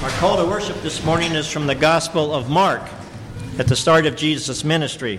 Our call to worship this morning is from the Gospel of Mark at the start of Jesus' ministry.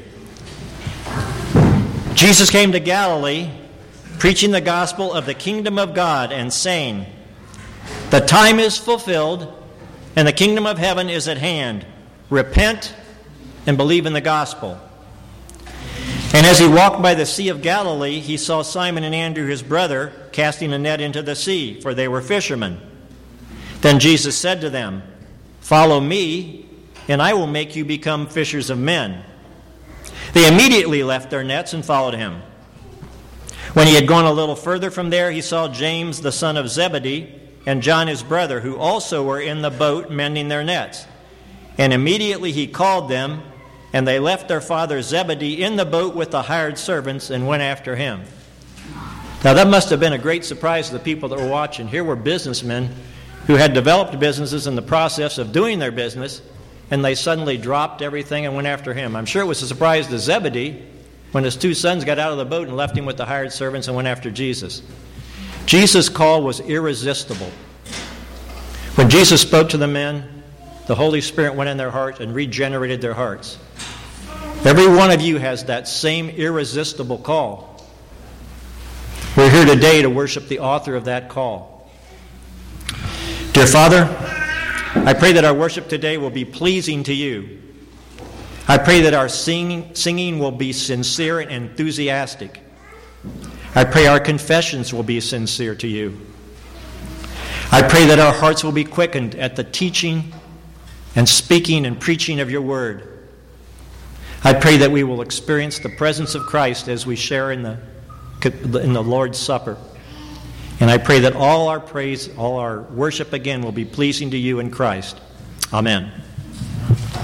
Jesus came to Galilee, preaching the gospel of the kingdom of God and saying, "The time is fulfilled, and the kingdom of heaven is at hand. Repent and believe in the gospel." And as he walked by the Sea of Galilee, he saw Simon and Andrew, his brother, casting a net into the sea, for they were fishermen. Then Jesus said to them, "Follow me, and I will make you become fishers of men." They immediately left their nets and followed him. When he had gone a little further from there, he saw James the son of Zebedee and John his brother, who also were in the boat mending their nets. And immediately he called them, and they left their father Zebedee in the boat with the hired servants and went after him. Now that must have been a great surprise to the people that were watching. Here were businessmen who had developed businesses in the process of doing their business, and they suddenly dropped everything and went after him. I'm sure it was a surprise to Zebedee when his two sons got out of the boat and left him with the hired servants and went after Jesus. Jesus' call was irresistible. When Jesus spoke to the men, the Holy Spirit went in their hearts and regenerated their hearts. Every one of you has that same irresistible call. We're here today to worship the author of that call. Dear Father, I pray that our worship today will be pleasing to you. I pray that our singing will be sincere and enthusiastic. I pray our confessions will be sincere to you. I pray that our hearts will be quickened at the teaching and speaking and preaching of your word. I pray that we will experience the presence of Christ as we share in the Lord's Supper. And I pray that all our praise, all our worship again will be pleasing to you in Christ. Amen.